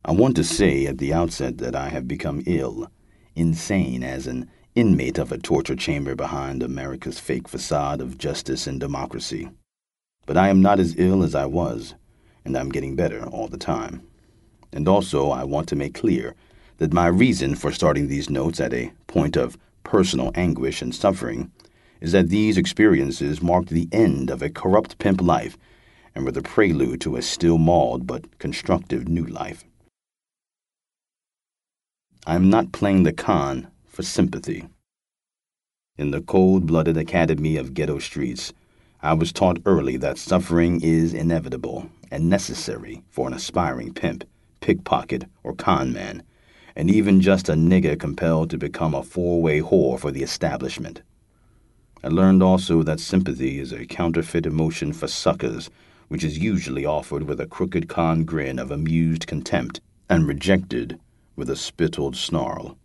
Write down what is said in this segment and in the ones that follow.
I want to say at the outset that I have become ill, insane as an inmate of a torture chamber behind America's fake facade of justice and democracy. But I am not as ill as I was, and I'm getting better all the time. And also, I want to make clear that my reason for starting these notes at a point of personal anguish and suffering is that these experiences marked the end of a corrupt pimp life and were the prelude to a still mauled but constructive new life. I am not playing the con for sympathy. In the cold-blooded academy of ghetto streets, I was taught early that suffering is inevitable and necessary for an aspiring pimp, pickpocket, or con man, and even just a nigger compelled to become a four-way whore for the establishment. I learned also that sympathy is a counterfeit emotion for suckers, which is usually offered with a crooked con grin of amused contempt and rejected with a spittled snarl.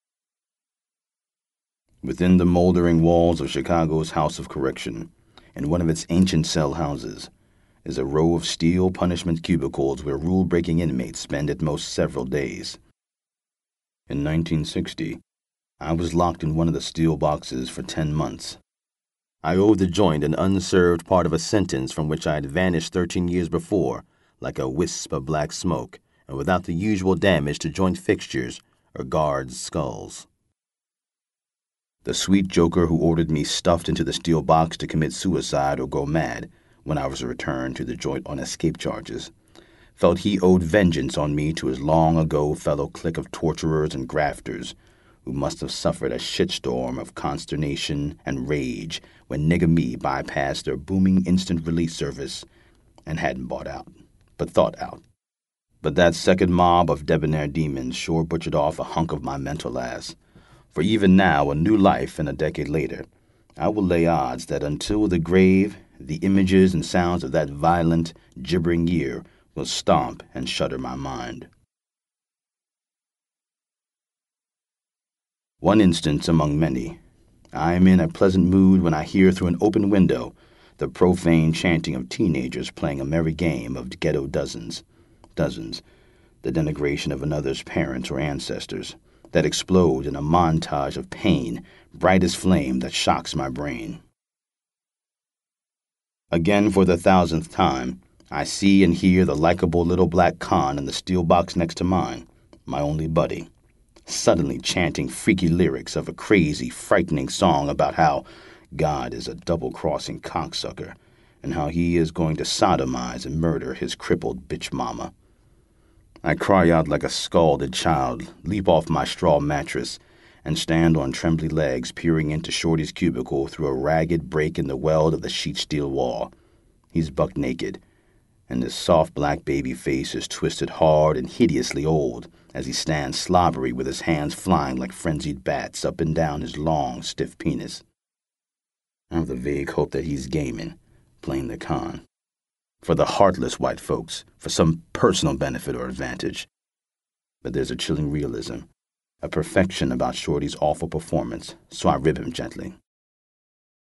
Within the moldering walls of Chicago's House of Correction, in one of its ancient cell houses, is a row of steel punishment cubicles where rule-breaking inmates spend at most several days. In 1960, I was locked in one of the steel boxes for 10 months. I owed the joint an unserved part of a sentence from which I had vanished 13 years before, like a wisp of black smoke, and without the usual damage to joint fixtures or guards' skulls. The sweet joker who ordered me stuffed into the steel box to commit suicide or go mad when I was returned to the joint on escape charges felt he owed vengeance on me to his long-ago fellow clique of torturers and grafters who must have suffered a shitstorm of consternation and rage when nigger me bypassed their booming instant release service and hadn't bought out, but thought out. But that second mob of debonair demons sure butchered off a hunk of my mental ass. For even now, a new life and a decade later, I will lay odds that until the grave, the images and sounds of that violent, gibbering year will stomp and shudder my mind. One instance among many. I am in a pleasant mood when I hear through an open window the profane chanting of teenagers playing a merry game of ghetto dozens, the denigration of another's parents or ancestors, that explode in a montage of pain, bright as flame, that shocks my brain. Again, for the 1000th time, I see and hear the likable little black con in the steel box next to mine, my only buddy, suddenly chanting freaky lyrics of a crazy, frightening song about how God is a double-crossing cocksucker and how he is going to sodomize and murder his crippled bitch mama. I cry out like a scalded child, leap off my straw mattress, and stand on trembly legs peering into Shorty's cubicle through a ragged break in the weld of the sheet steel wall. He's buck naked, and his soft black baby face is twisted hard and hideously old as he stands slobbery with his hands flying like frenzied bats up and down his long, stiff penis. I have the vague hope that he's gaming, playing the con. For the heartless white folks, for some personal benefit or advantage. But there's a chilling realism, a perfection about Shorty's awful performance, so I rib him gently.